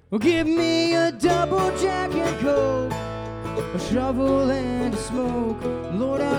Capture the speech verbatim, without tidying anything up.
Well, give me a double Jack and Coke, a shovel and a smoke. Lord, I